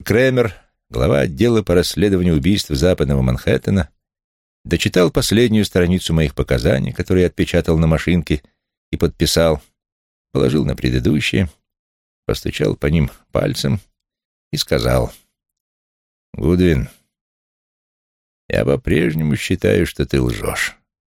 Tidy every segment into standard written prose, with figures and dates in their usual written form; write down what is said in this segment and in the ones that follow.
Кремер, глава отдела по расследованию убийств Западного Манхэттена, дочитал последнюю страницу моих показаний, которые я отпечатал на машинке и подписал, положил на предыдущие, постучал по ним пальцем и сказал: «Гудвин, я по-прежнему считаю, что ты лжешь».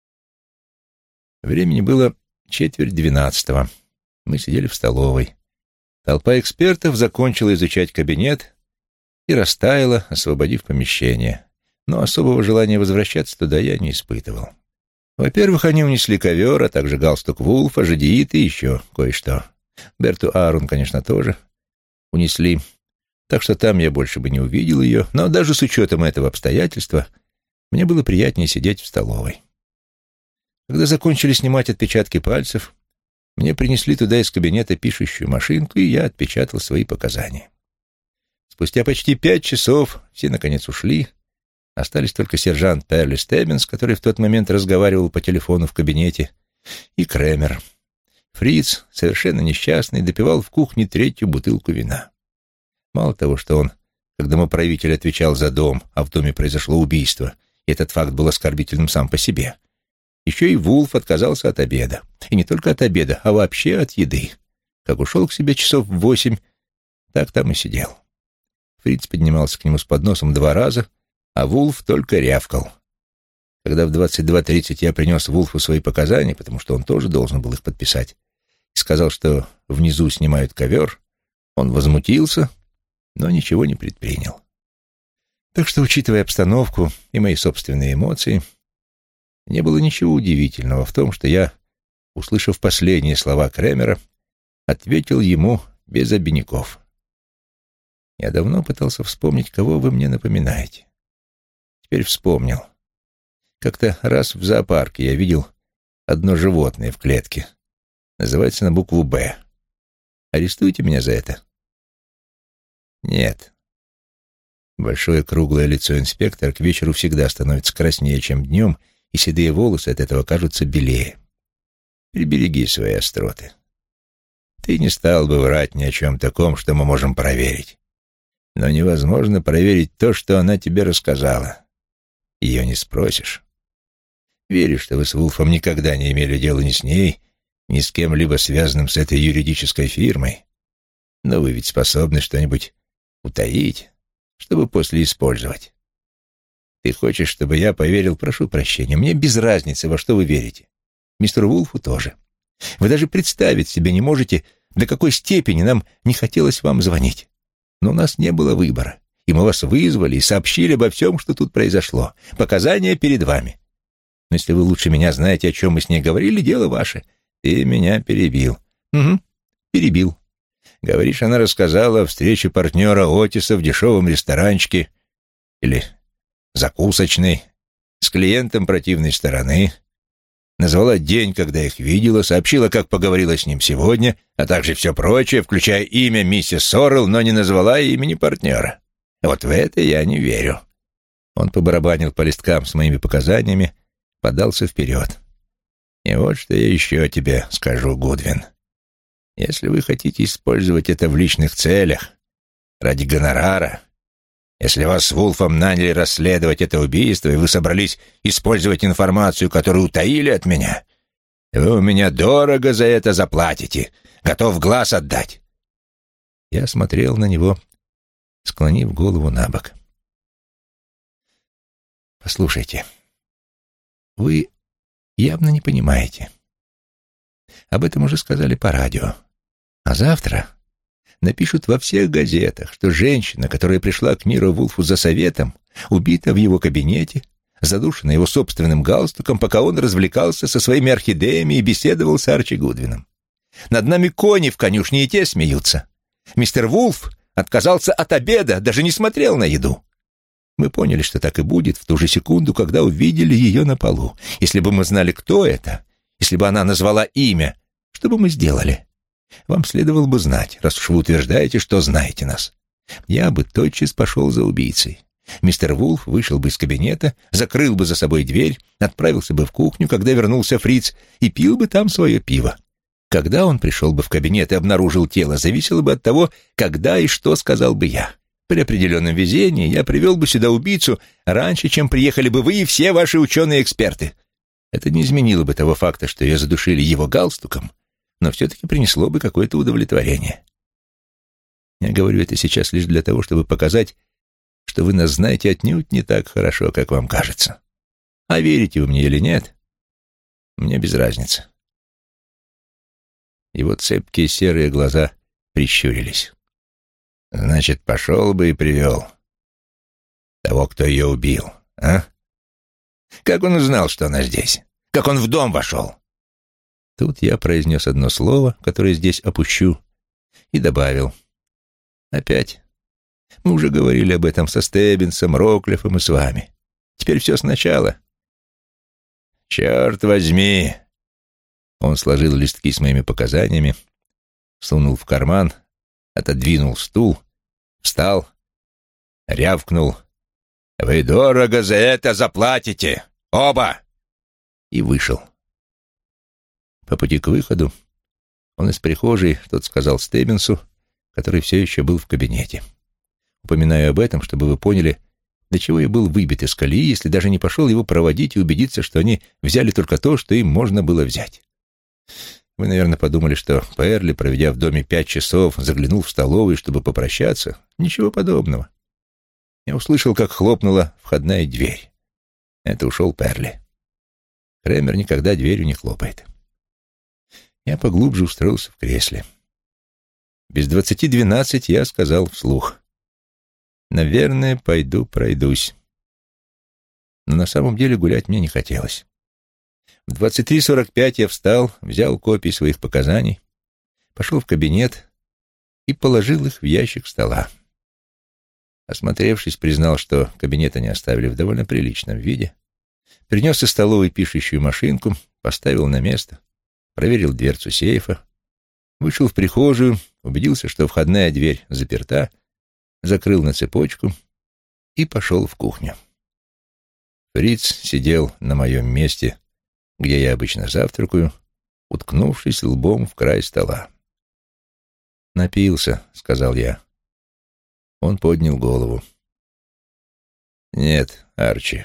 Времени было 11:45. Мы сидели в столовой. Толпа экспертов закончила изучать кабинет и растаяла, освободив помещение. Но особого желания возвращаться туда я не испытывал. Во-первых, они унесли ковер, а также галстук Вулфа, жадеит и еще кое-что. Берту Аарон, конечно, тоже унесли, так что там я больше бы не увидел ее, но даже с учетом этого обстоятельства мне было приятнее сидеть в столовой. Когда закончили снимать отпечатки пальцев, мне принесли туда из кабинета пишущую машинку, и я отпечатал свои показания. Спустя почти 5 часов все, наконец, ушли. Остались только сержант Перли Стеббинс, который в тот момент разговаривал по телефону в кабинете, и Кремер. Фриц, совершенно несчастный, допивал в кухне 3-ю бутылку вина. Мало того, что он, как домоправитель, отвечал за дом, а в доме произошло убийство, и этот факт был оскорбительным сам по себе, еще и Вулф отказался от обеда. И не только от обеда, а вообще от еды. Как ушел к себе часов в 8, так там и сидел. Фриц поднимался к нему с подносом 2 раза, а Вулф только рявкал. Когда в 22:30 я принес Вулфу свои показания, потому что он тоже должен был их подписать, и сказал, что внизу снимают ковер, он возмутился, но ничего не предпринял. Так что, учитывая обстановку и мои собственные эмоции, не было ничего удивительного в том, что я, услышав последние слова Кремера, ответил ему без обиняков. Я давно пытался вспомнить, кого вы мне напоминаете. Теперь вспомнил. Как-то раз в зоопарке я видел одно животное в клетке. Называется на букву «Б». Арестуете меня за это? Нет. Большое круглое лицо инспектора к вечеру всегда становится краснее, чем днем, и седые волосы от этого кажутся белее. Прибереги свои остроты. Ты не стал бы врать ни о чем таком, что мы можем проверить. Но невозможно проверить то, что она тебе рассказала. Ее не спросишь. Верю, что вы с Вулфом никогда не имели дела ни с ней, ни с кем-либо связанным с этой юридической фирмой. Но вы ведь способны что-нибудь утаить, чтобы после использовать. Ты хочешь, чтобы я поверил? Прошу прощения, мне без разницы, во что вы верите. Мистеру Вулфу тоже. Вы даже представить себе не можете, до какой степени нам не хотелось вам звонить. Но у нас не было выбора, и мы вас вызвали и сообщили обо всем, что тут произошло. Показания перед вами. Но если вы лучше меня знаете, о чем мы с ней говорили, дело ваше. Ты меня перебил. Угу, перебил. Говоришь, она рассказала о встрече партнера Отиса в дешевом ресторанчике или закусочной с клиентом противной стороны, назвала день, когда их видела, сообщила, как поговорила с ним сегодня, а также все прочее, включая имя миссис Соррелл, но не назвала имени партнера. Вот в это я не верю. Он побарабанил по листкам с моими показаниями, подался вперед. И вот что я еще тебе скажу, Гудвин. Если вы хотите использовать это в личных целях, ради гонорара, если вас с Вулфом наняли расследовать это убийство, и вы собрались использовать информацию, которую утаили от меня, вы у меня дорого за это заплатите, готов глаз отдать. Я смотрел на него, склонив голову на бок. Послушайте, вы явно не понимаете. Об этом уже сказали по радио. А завтра напишут во всех газетах, что женщина, которая пришла к Миро Вулфу за советом, убита в его кабинете, задушена его собственным галстуком, пока он развлекался со своими орхидеями и беседовал с Арчи Гудвином. Над нами кони в конюшне, и те смеются. Мистер Вулф отказался от обеда, даже не смотрел на еду. Мы поняли, что так и будет в ту же секунду, когда увидели ее на полу. Если бы мы знали, кто это, если бы она назвала имя, что бы мы сделали? Вам следовало бы знать, раз уж вы утверждаете, что знаете нас. Я бы тотчас пошел за убийцей. Мистер Вулф вышел бы из кабинета, закрыл бы за собой дверь, отправился бы в кухню, когда вернулся Фриц, и пил бы там свое пиво. Когда он пришел бы в кабинет и обнаружил тело, зависело бы от того, когда и что сказал бы я. При определенном везении я привел бы сюда убийцу раньше, чем приехали бы вы и все ваши ученые-эксперты. Это не изменило бы того факта, что ее задушили его галстуком, но все-таки принесло бы какое-то удовлетворение. Я говорю это сейчас лишь для того, чтобы показать, что вы нас знаете отнюдь не так хорошо, как вам кажется. А верите вы мне или нет, мне без разницы. Его цепкие серые глаза прищурились. Значит, пошел бы и привел того, кто ее убил, а? Как он узнал, что она здесь? Как он в дом вошел? Тут я произнес одно слово, которое здесь опущу, и добавил. Опять. Мы уже говорили об этом со Стеббинсом, Роклиффом и с вами. Теперь все сначала. Черт возьми! Он сложил листки с моими показаниями, сунул в карман, отодвинул стул, встал, рявкнул. «Вы дорого за это заплатите! Оба!» И вышел. По пути к выходу он из прихожей что-то сказал Стеббинсу, который все еще был в кабинете. Упоминаю об этом, чтобы вы поняли, до чего я был выбит из колеи, если даже не пошел его проводить и убедиться, что они взяли только то, что им можно было взять. Вы, наверное, подумали, что Перли, проведя в доме 5 часов, заглянул в столовую, чтобы попрощаться. Ничего подобного. Я услышал, как хлопнула входная дверь. Это ушел Перли. Кремер никогда дверью не хлопает. Я поглубже устроился в кресле. Без 11:50 я сказал вслух. Наверное, пойду пройдусь. Но на самом деле гулять мне не хотелось. В 23:45 я встал, взял копии своих показаний, пошел в кабинет и положил их в ящик стола. Осмотревшись, признал, что кабинет они оставили в довольно приличном виде, принес из столовой пишущую машинку, поставил на место, проверил дверцу сейфа, вышел в прихожую, убедился, что входная дверь заперта, закрыл на цепочку и пошел в кухню. Фриц сидел на моем месте, где я обычно завтракаю, уткнувшись лбом в край стола. «Напился», — сказал я. Он поднял голову. «Нет, Арчи,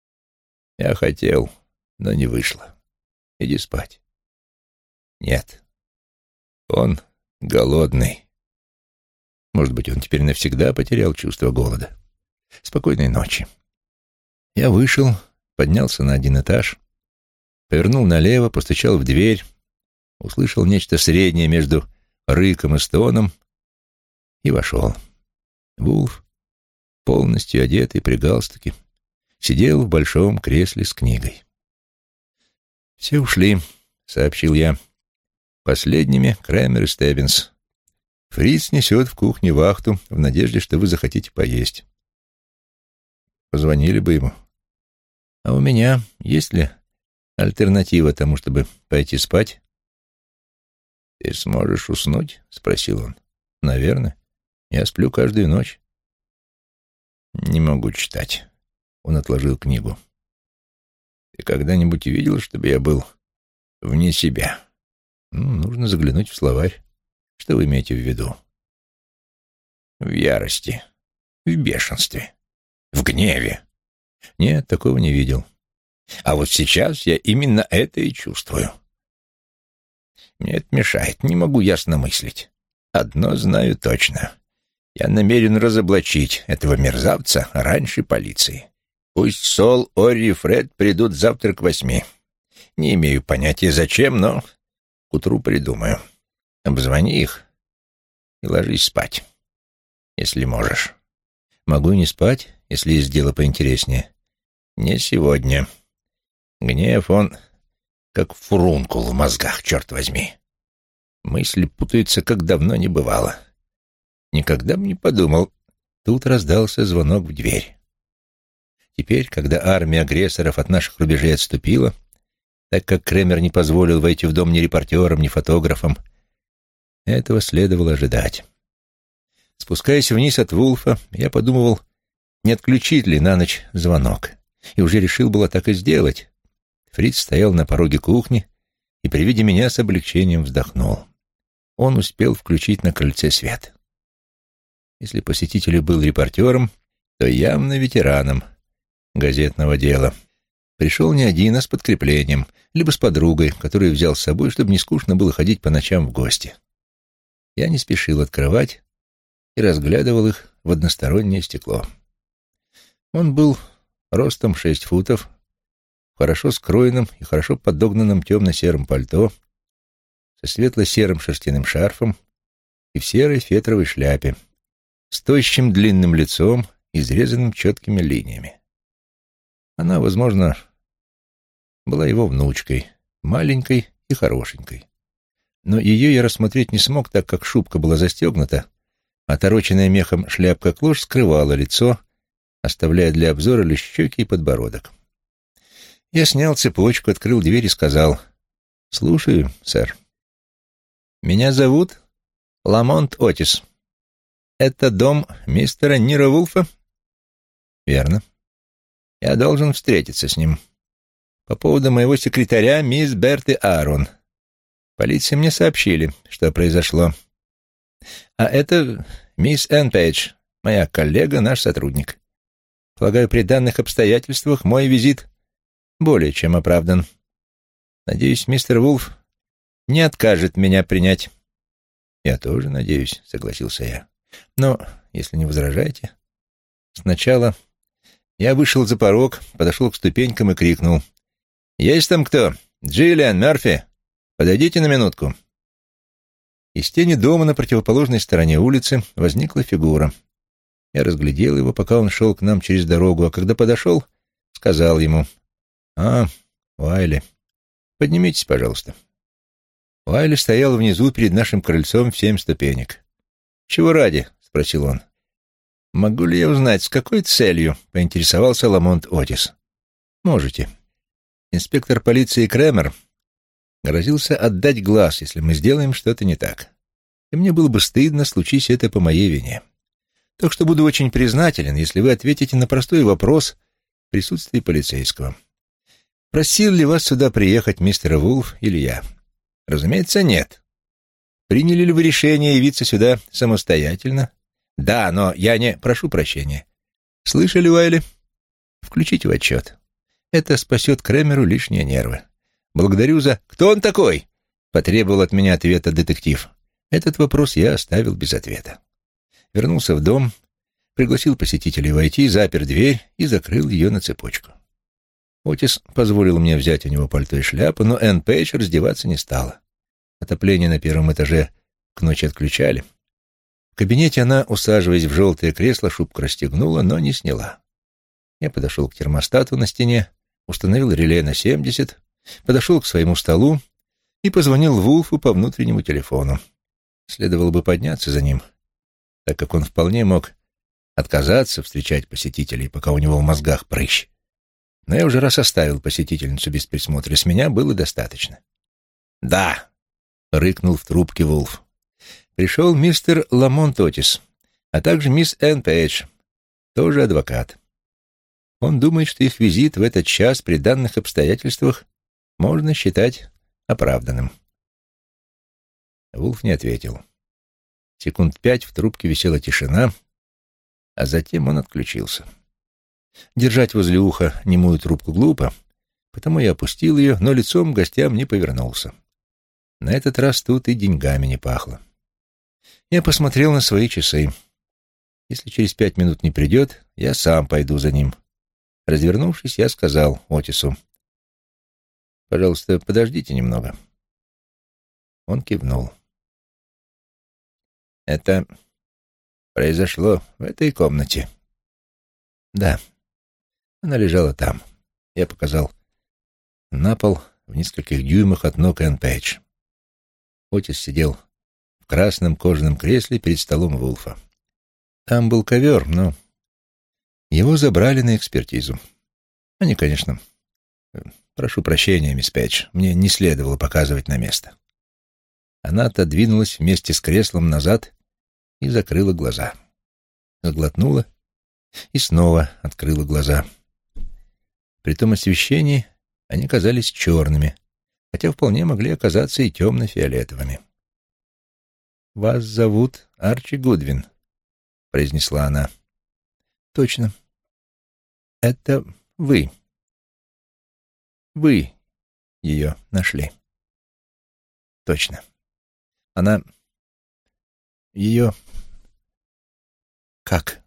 я хотел, но не вышло. Иди спать». «Нет, он голодный. Может быть, он теперь навсегда потерял чувство голода. Спокойной ночи». Я вышел, поднялся на 1 этаж, повернул налево, постучал в дверь, услышал нечто среднее между рыком и стоном и вошел. Вулф, полностью одетый при галстуке, сидел в большом кресле с книгой. «Все ушли», — сообщил я. «Последними Кремер и Стеббинс. Фриц несет в кухне вахту в надежде, что вы захотите поесть». Позвонили бы ему. «А у меня есть ли альтернатива тому, чтобы пойти спать?» «Ты сможешь уснуть?» — спросил он. «Наверное. Я сплю каждую ночь». «Не могу читать». Он отложил книгу. «Ты когда-нибудь видел, чтобы я был вне себя?» «Нужно заглянуть в словарь. Что вы имеете в виду?» «В ярости, в бешенстве, в гневе». «Нет, такого не видел». «А вот сейчас я именно это и чувствую. Мне это мешает, не могу ясно мыслить. Одно знаю точно. Я намерен разоблачить этого мерзавца раньше полиции. Пусть Сол, Орри и Фред придут завтра к 8. Не имею понятия зачем, но к утру придумаю. Обзвони их и ложись спать, если можешь». «Могу и не спать, если есть дело поинтереснее». «Не сегодня. Гнев, он как фурункул в мозгах, черт возьми. Мысли путаются, как давно не бывало. Никогда бы не подумал». Тут раздался звонок в дверь. Теперь, когда армия агрессоров от наших рубежей отступила, так как Кремер не позволил войти в дом ни репортерам, ни фотографам, этого следовало ожидать. Спускаясь вниз от Вулфа, я подумывал, не отключить ли на ночь звонок, и уже решил было так и сделать. Фриц стоял на пороге кухни и при виде меня с облегчением вздохнул. Он успел включить на крыльце свет. Если посетитель был репортером, то явно ветераном газетного дела. Пришел не один, а с подкреплением, либо с подругой, которую взял с собой, чтобы не скучно было ходить по ночам в гости. Я не спешил открывать и разглядывал их в одностороннее стекло. Он был ростом 6 футов, в хорошо скроенном и хорошо подогнанном темно-сером пальто, со светло-серым шерстяным шарфом и в серой фетровой шляпе, с тощим длинным лицом, изрезанным четкими линиями. Она, возможно, была его внучкой, маленькой и хорошенькой. Но ее я рассмотреть не смог, так как шубка была застегнута, а отороченная мехом шляпка-клош скрывала лицо, оставляя для обзора лишь щеки и подбородок. Я снял цепочку, открыл дверь и сказал: «Слушаю, сэр». «Меня зовут Ламонт Отис. Это дом мистера Ниро Вулфа?» «Верно. Я должен встретиться с ним. По поводу моего секретаря, мисс Берты Аарон. Полиции мне сообщили, что произошло. А это мисс Энн Пейдж, моя коллега, наш сотрудник. Полагаю, при данных обстоятельствах мой визит более чем оправдан. Надеюсь, мистер Вулф не откажет меня принять». «Я тоже надеюсь», — согласился я. «Но, если не возражаете, сначала...» Я вышел за порог, подошел к ступенькам и крикнул: «Есть там кто? Джиллиан, Мерфи, подойдите на минутку». Из тени дома на противоположной стороне улицы возникла фигура. Я разглядел его, пока он шел к нам через дорогу, а когда подошел, сказал ему: «А, Уайли, поднимитесь, пожалуйста». Уайли стоял внизу перед нашим крыльцом в 7 ступенек. «Чего ради?» — спросил он. «Могу ли я узнать, с какой целью?» — поинтересовался Ламонт Отис. «Можете. Инспектор полиции Кремер грозился отдать глаз, если мы сделаем что-то не так. И мне было бы стыдно, случись это по моей вине. Так что буду очень признателен, если вы ответите на простой вопрос в присутствии полицейского. Просил ли вас сюда приехать мистер Вулф или я? Разумеется, нет. Приняли ли вы решение явиться сюда самостоятельно? Да, но я не... Прошу прощения. Слышали, Уайли? Включите в отчет. Это спасет Кремеру лишние нервы. Благодарю за... Кто он такой? Потребовал от меня ответа детектив. Этот вопрос я оставил без ответа. Вернулся в дом, пригласил посетителей войти, запер дверь и закрыл ее на цепочку. Отис позволил мне взять у него пальто и шляпу, но Энн Пейдж раздеваться не стала. Отопление на 1-м этаже к ночи отключали. В кабинете она, усаживаясь в желтое кресло, шубку расстегнула, но не сняла. Я подошел к термостату на стене, установил реле на 70, подошел к своему столу и позвонил Вулфу по внутреннему телефону. Следовало бы подняться за ним, так как он вполне мог отказаться встречать посетителей, пока у него в мозгах прыщ. Но я уже раз оставил посетительницу без присмотра, с меня было достаточно. «Да», — рыкнул в трубке Вулф. «Пришел мистер Ламонт Отис, а также мисс Энн Пейдж, тоже адвокат. Он думает, что их визит в этот час при данных обстоятельствах можно считать оправданным». Вулф не ответил. Секунд 5 в трубке висела тишина, а затем он отключился. Держать возле уха немую трубку глупо, потому я опустил ее, но лицом к гостям не повернулся. На этот раз тут и деньгами не пахло. Я посмотрел на свои часы. Если через 5 минут не придет, я сам пойду за ним. Развернувшись, я сказал Отису: «Пожалуйста, подождите немного». Он кивнул. «Это произошло в этой комнате?» «Да». Она лежала там. Я показал на пол в нескольких дюймах от ног Энн Пейдж. Отис сидел в красном кожаном кресле перед столом Вулфа. Там был ковер, но его забрали на экспертизу. Они, конечно... Прошу прощения, мисс Пейдж, мне не следовало показывать на место. Она отодвинулась вместе с креслом назад и закрыла глаза. Сглотнула и снова открыла глаза. При том освещении они казались черными, хотя вполне могли оказаться и темно-фиолетовыми. «Вас зовут Арчи Гудвин?» — произнесла она. «Точно. Это вы. Вы ее нашли. Точно. Она... Ее... Как?»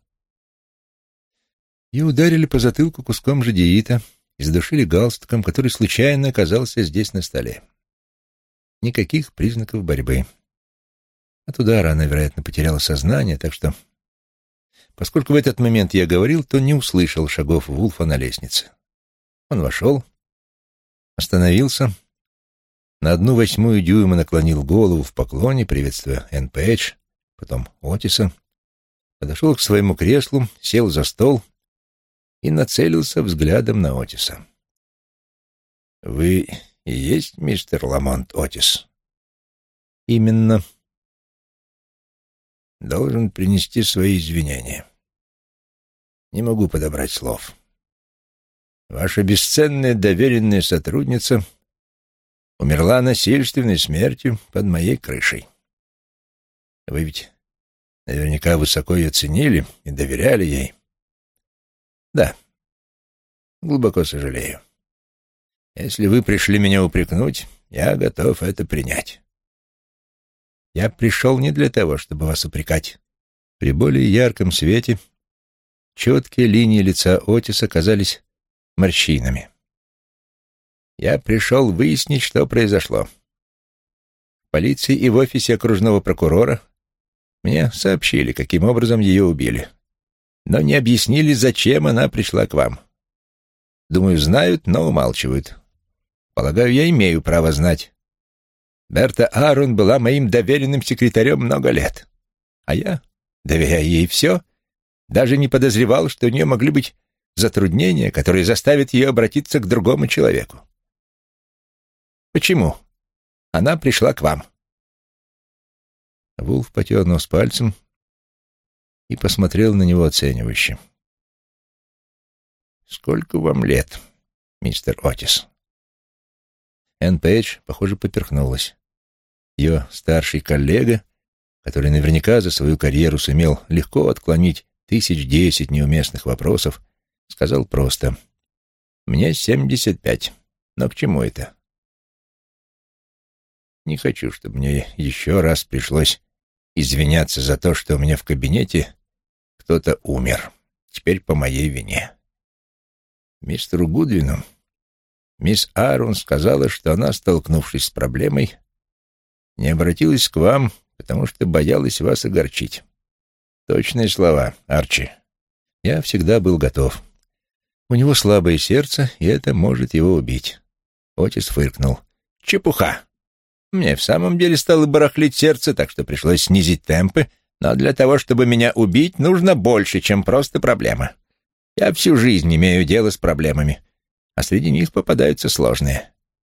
Ее ударили по затылку куском жадеита и задушили галстуком, который случайно оказался здесь на столе. Никаких признаков борьбы. От удара она, вероятно, потеряла сознание, так что, поскольку в этот момент я говорил, то не услышал шагов Вулфа на лестнице. Он вошел, остановился, на 1/8 дюйма наклонил голову в поклоне, приветствуя Энн Пейдж, потом Отиса, подошел к своему креслу, сел за стол и нацелился взглядом на Отиса. «Вы и есть мистер Ламонт Отис?» «Именно». «Должен принести свои извинения. Не могу подобрать слов. Ваша бесценная доверенная сотрудница умерла насильственной смертью под моей крышей. Вы ведь наверняка высоко ее ценили и доверяли ей. Да, глубоко сожалею. Если вы пришли меня упрекнуть, я готов это принять». «Я пришел не для того, чтобы вас упрекать». При более ярком свете четкие линии лица Отиса казались морщинами. «Я пришел выяснить, что произошло. В полиции и в офисе окружного прокурора мне сообщили, каким образом ее убили, но не объяснили, зачем она пришла к вам. Думаю, знают, но умалчивают. Полагаю, я имею право знать. Берта Аарон была моим доверенным секретарем много лет, а я, доверяя ей все, даже не подозревал, что у нее могли быть затруднения, которые заставят ее обратиться к другому человеку. Почему она пришла к вам?» Вулф потер нос пальцем и посмотрел на него оценивающе. «Сколько вам лет, мистер Отис?» Энн Пейдж, похоже, поперхнулась. Ее старший коллега, который наверняка за свою карьеру сумел легко отклонить 1010 неуместных вопросов, сказал просто: «Мне 75. Но к чему это?» «Не хочу, чтобы мне еще раз пришлось извиняться за то, что у меня в кабинете кто-то умер. Теперь по моей вине. Мистеру Гудвину мисс Аарон сказала, что она, столкнувшись с проблемой, не обратилась к вам, потому что боялась вас огорчить. Точные слова, Арчи. Я всегда был готов. У него слабое сердце, и это может его убить». Отис фыркнул. «Чепуха. Мне в самом деле стало барахлить сердце, так что пришлось снизить темпы, но для того, чтобы меня убить, нужно больше, чем просто проблема. Я всю жизнь имею дело с проблемами, а среди них попадаются сложные».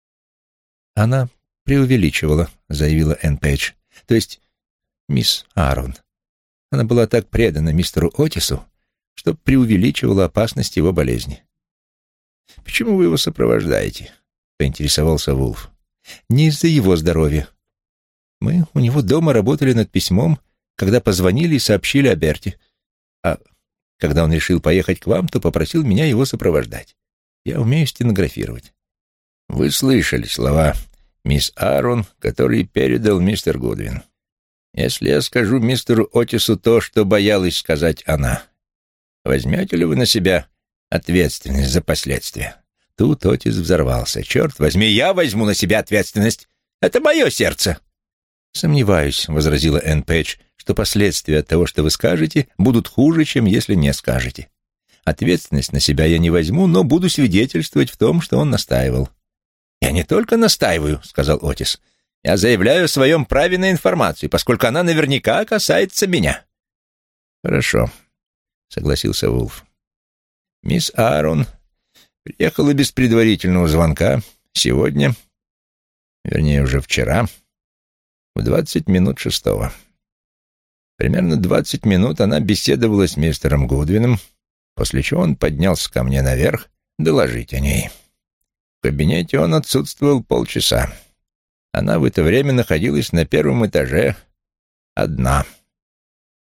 «Она преувеличивала», — заявила Энн Пейдж. «То есть мисс Аарон. Она была так предана мистеру Отису, что преувеличивала опасность его болезни». «Почему вы его сопровождаете?» — поинтересовался Вулф. «Не из-за его здоровья. Мы у него дома работали над письмом, когда позвонили и сообщили о Берте. А когда он решил поехать к вам, то попросил меня его сопровождать. Я умею стенографировать». «Вы слышали слова мисс Аарон, которые передал мистер Гудвин. Если я скажу мистеру Отису то, что боялась сказать она, возьмете ли вы на себя ответственность за последствия?» Тут Отис взорвался. «Черт возьми, я возьму на себя ответственность. Это мое сердце!» «Сомневаюсь», — возразила Энн Пейдж, «что последствия от того, что вы скажете, будут хуже, чем если не скажете. Ответственность на себя я не возьму, но буду свидетельствовать в том, что он настаивал». «Я не только настаиваю», — сказал Отис. «Я заявляю о своем праве на информацию, поскольку она наверняка касается меня». «Хорошо», — согласился Вулф. «Мисс Аарон приехала без предварительного звонка сегодня, вернее, уже вчера, в 20 минут 6. Примерно 20 минут она беседовала с мистером Гудвином, после чего он поднялся ко мне наверх доложить о ней. В кабинете он отсутствовал полчаса. Она в это время находилась на 1-м этаже одна.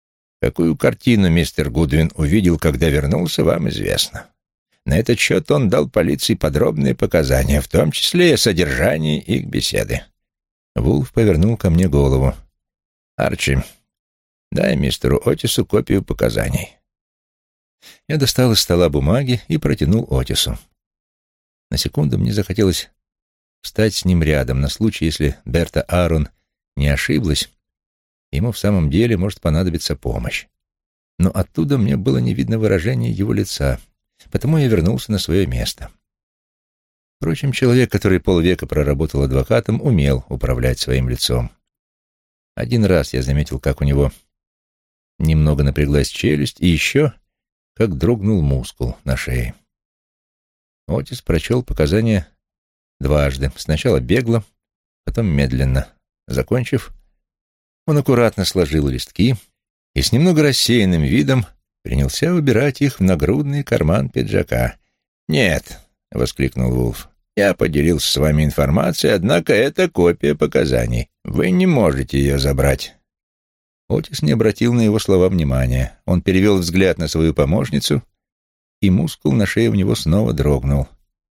Какую картину мистер Гудвин увидел, когда вернулся, вам известно. На этот счет он дал полиции подробные показания, в том числе и о содержании их беседы. Вулф повернул ко мне голову. «Арчи, дай мистеру Отису копию показаний». Я достал из стола бумаги и протянул Отису. На секунду мне захотелось встать с ним рядом, на случай, если Берта Аарон не ошиблась, ему в самом деле может понадобиться помощь. Но оттуда мне было не видно выражения его лица, потому я вернулся на свое место. Впрочем, человек, который полвека проработал адвокатом, умел управлять своим лицом. Один раз я заметил, как у него немного напряглась челюсть, и еще как дрогнул мускул на шее. Отис прочел показания дважды, сначала бегло, потом медленно. Закончив, он аккуратно сложил листки и с немного рассеянным видом принялся убирать их в нагрудный карман пиджака. «Нет», — воскликнул Вулф, — «я поделился с вами информацией, однако это копия показаний. Вы не можете ее забрать». Отис не обратил на его слова внимания. Он перевел взгляд на свою помощницу, и мускул на шее у него снова дрогнул.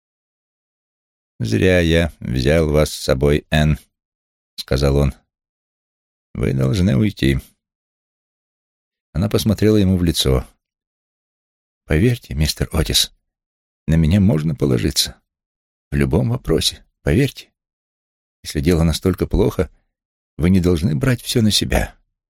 «Зря я взял вас с собой, Энн», — сказал он. «Вы должны уйти». Она посмотрела ему в лицо. «Поверьте, мистер Отис, на меня можно положиться. В любом вопросе, поверьте. Если дело настолько плохо, вы не должны брать все на себя».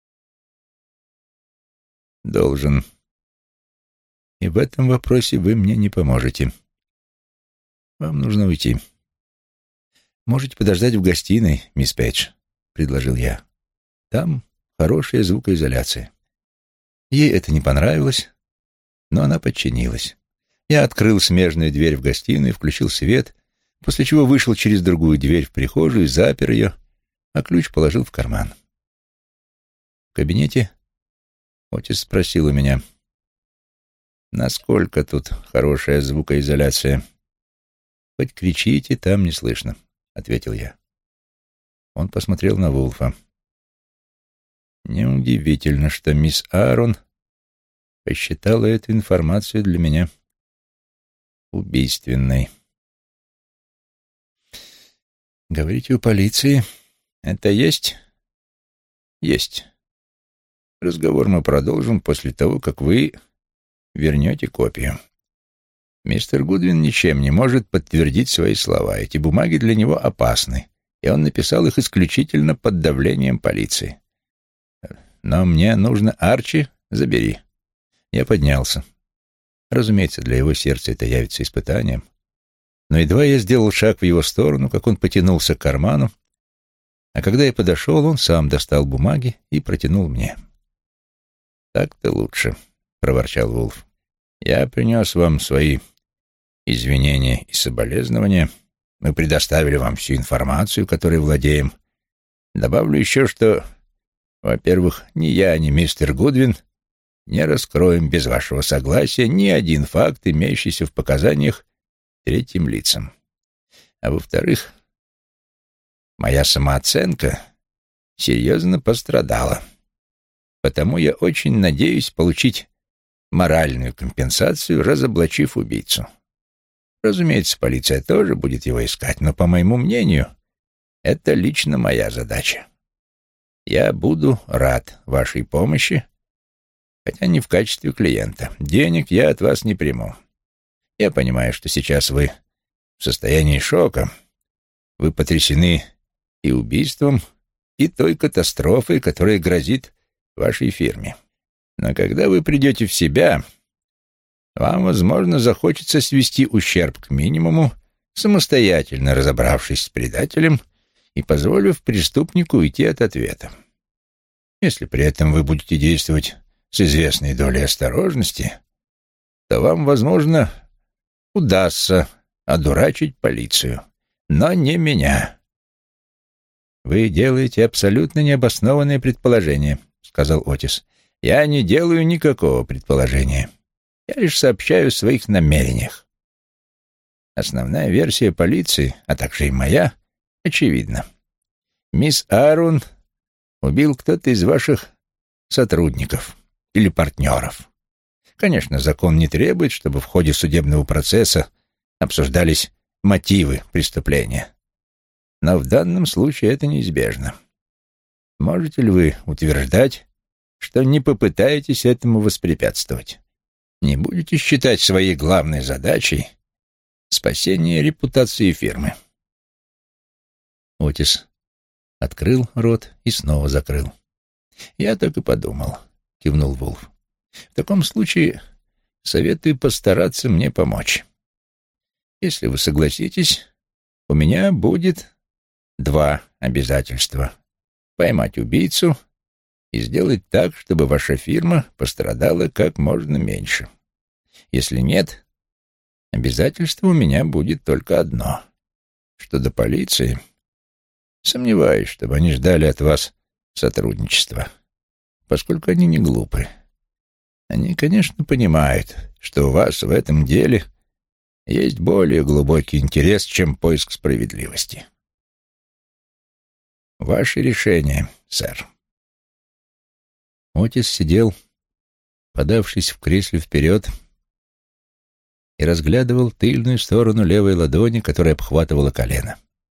«Должен. И в этом вопросе вы мне не поможете. Вам нужно уйти». «Можете подождать в гостиной, мисс Пейдж», — предложил я. «Там хорошая звукоизоляция». Ей это не понравилось, но она подчинилась. Я открыл смежную дверь в гостиную, включил свет, после чего вышел через другую дверь в прихожую, запер ее, а ключ положил в карман. В кабинете Отис спросил у меня: «Насколько тут хорошая звукоизоляция?» «Хоть кричите, там не слышно», — ответил я. Он посмотрел на Вулфа. «Неудивительно, что мисс Аарон посчитала эту информацию для меня убийственной». «Говорите, у полиции это есть?» «Есть. Разговор мы продолжим после того, как вы вернете копию. Мистер Гудвин ничем не может подтвердить свои слова. Эти бумаги для него опасны, и он написал их исключительно под давлением полиции. Но мне нужно... Арчи, забери». Я поднялся. Разумеется, для его сердца это явится испытанием. Но едва я сделал шаг в его сторону, как он потянулся к карману, а когда я подошел, он сам достал бумаги и протянул мне. «Так-то лучше», — проворчал Вулф. «Я принес вам свои извинения и соболезнования. Мы предоставили вам всю информацию, которой владеем. Добавлю еще, что, во-первых, ни я, ни мистер Гудвин не раскроем без вашего согласия ни один факт, имеющийся в показаниях третьим лицам. А во-вторых, моя самооценка серьезно пострадала. Потому я очень надеюсь получить моральную компенсацию, разоблачив убийцу. Разумеется, полиция тоже будет его искать, но, по моему мнению, это лично моя задача. Я буду рад вашей помощи, хотя не в качестве клиента. Денег я от вас не приму. Я понимаю, что сейчас вы в состоянии шока. Вы потрясены и убийством, и той катастрофой, которая грозит вашей фирме. Но когда вы придете в себя, вам, возможно, захочется свести ущерб к минимуму, самостоятельно разобравшись с предателем и позволив преступнику уйти от ответа. Если при этом вы будете действовать с известной долей осторожности, то вам, возможно, удастся одурачить полицию, но не меня. «Вы делаете абсолютно необоснованное предположение», — сказал Отис. «Я не делаю никакого предположения. Я лишь сообщаю о своих намерениях. Основная версия полиции, а также и моя, очевидна. Мисс Аарон убил кто-то из ваших сотрудников. или партнеров. Конечно, закон не требует, чтобы в ходе судебного процесса обсуждались мотивы преступления. Но в данном случае это неизбежно. Можете ли вы утверждать, что не попытаетесь этому воспрепятствовать? Не будете считать своей главной задачей спасение репутации фирмы? Отис открыл рот и снова закрыл. «Я так и подумал», — кивнул Вулф. «В таком случае советую постараться мне помочь. Если вы согласитесь, у меня будет 2 обязательства: поймать убийцу и сделать так, чтобы ваша фирма пострадала как можно меньше. Если нет, обязательство у меня будет только одно. Что до полиции, сомневаюсь, чтобы они ждали от вас сотрудничества, поскольку они не глупы. Они, конечно, понимают, что у вас в этом деле есть более глубокий интерес, чем поиск справедливости. Ваше решение, сэр». Отис сидел, подавшись в кресле вперед, и разглядывал тыльную сторону левой ладони, которая обхватывала колено.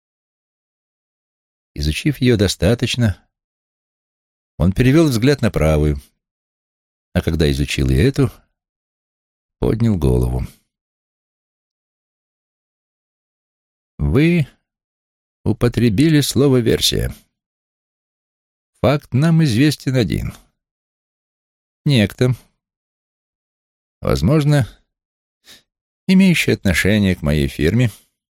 Изучив ее достаточно, он перевел взгляд на правую, а когда изучил и эту, поднял голову. «Вы употребили слово «версия». Факт нам известен один. Некто, возможно, имеющий отношение к моей фирме,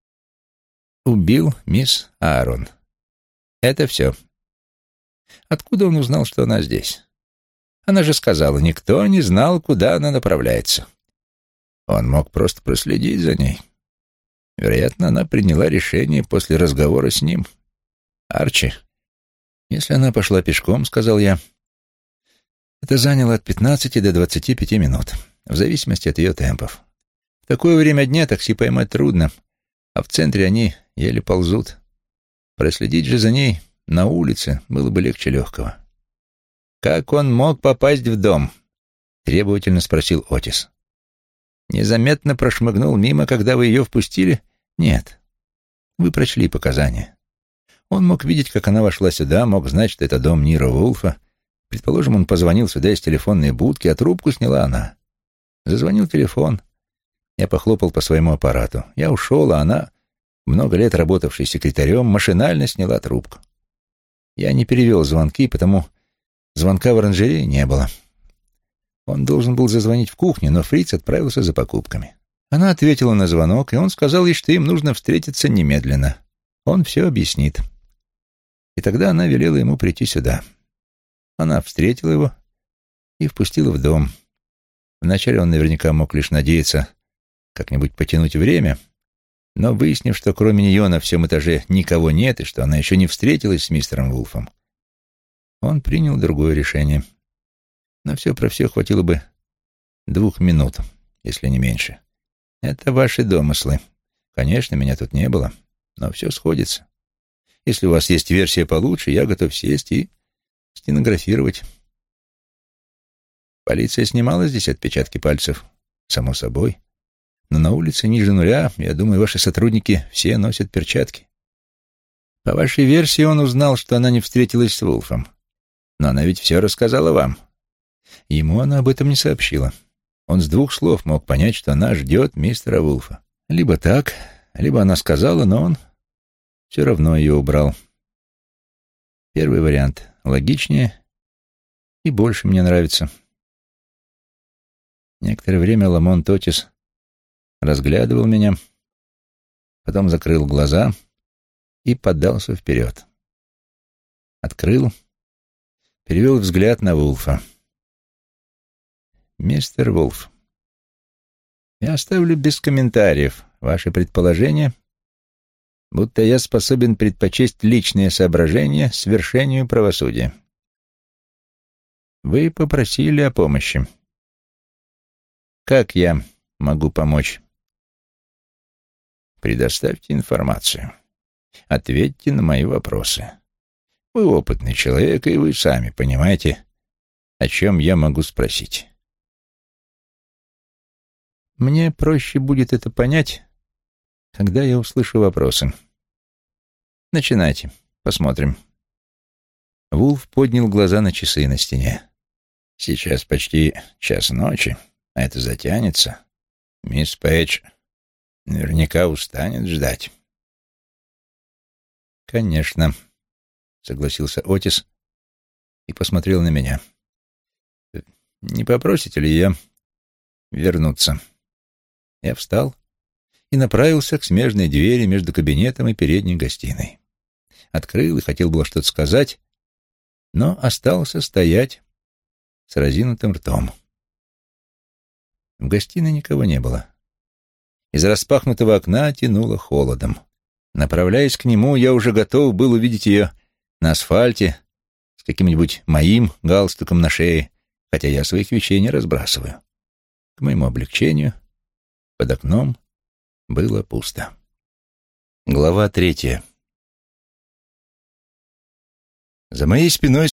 убил мисс Аарон. Это все. Откуда он узнал, что она здесь? Она же сказала, никто не знал, куда она направляется. Он мог просто проследить за ней. Вероятно, она приняла решение после разговора с ним. Арчи, если она пошла пешком, — сказал я, — это заняло от 15 до 25 минут, в зависимости от ее темпов. В такое время дня такси поймать трудно, а в центре они еле ползут. Проследить же за ней на улице было бы легче легкого. «Как он мог попасть в дом?» — требовательно спросил Отис. «Незаметно прошмыгнул мимо, когда вы ее впустили?» «Нет. Вы прочли показания. Он мог видеть, как она вошла сюда, мог знать, что это дом Ниро Вулфа. Предположим, он позвонил сюда из телефонной будки, а трубку сняла она. Зазвонил телефон. Я похлопал по своему аппарату. Я ушел, а она, много лет работавшая секретарем, машинально сняла трубку. Я не перевел звонки, потому звонка в оранжерее не было. Он должен был зазвонить в кухню, но Фриц отправился за покупками. Она ответила на звонок, и он сказал ей, что им нужно встретиться немедленно. Он все объяснит. И тогда она велела ему прийти сюда. Она встретила его и впустила в дом. Вначале он наверняка мог лишь надеяться как-нибудь потянуть время, но, выяснив, что кроме нее на всем этаже никого нет и что она еще не встретилась с мистером Вулфом, он принял другое решение. На все про все хватило бы 2 минут, если не меньше. Это ваши домыслы. Конечно, меня тут не было, но все сходится. Если у вас есть версия получше, я готов сесть и стенографировать. Полиция снимала здесь отпечатки пальцев, само собой. Но на улице ниже нуля, я думаю, ваши сотрудники все носят перчатки. По вашей версии, он узнал, что она не встретилась с Вулфом. Но она ведь все рассказала вам. Ему она об этом не сообщила. Он с 2 слов мог понять, что она ждет мистера Вулфа. Либо так, либо она сказала, но он все равно ее убрал. Первый вариант логичнее и больше мне нравится. Некоторое время Ламонт Отис разглядывал меня, потом закрыл глаза и поддался вперед. Открыл, перевел взгляд на Вулфа. «Мистер Вулф, я оставлю без комментариев ваше предположение, будто я способен предпочесть личные соображения свершению правосудия. Вы попросили о помощи. Как я могу помочь? Предоставьте информацию. Ответьте на мои вопросы. Вы опытный человек, и вы сами понимаете, о чем я могу спросить. Мне проще будет это понять, когда я услышу вопросы. Начинайте, посмотрим. Вулф поднял глаза на часы на стене. Сейчас почти 1:00 ночи, а это затянется. Мисс Пейдж наверняка устанет ждать. «Конечно», — согласился Отис и посмотрел на меня. «Не попросите ли я вернуться?» Я встал и направился к смежной двери между кабинетом и передней гостиной. Открыл и хотел было что-то сказать, но остался стоять с разинутым ртом. В гостиной никого не было. Из распахнутого окна тянуло холодом. Направляясь к нему, я уже готов был увидеть ее на асфальте с каким-нибудь моим галстуком на шее, хотя я своих вещей не разбрасываю. К моему облегчению под окном было пусто. Глава 3. За моей спиной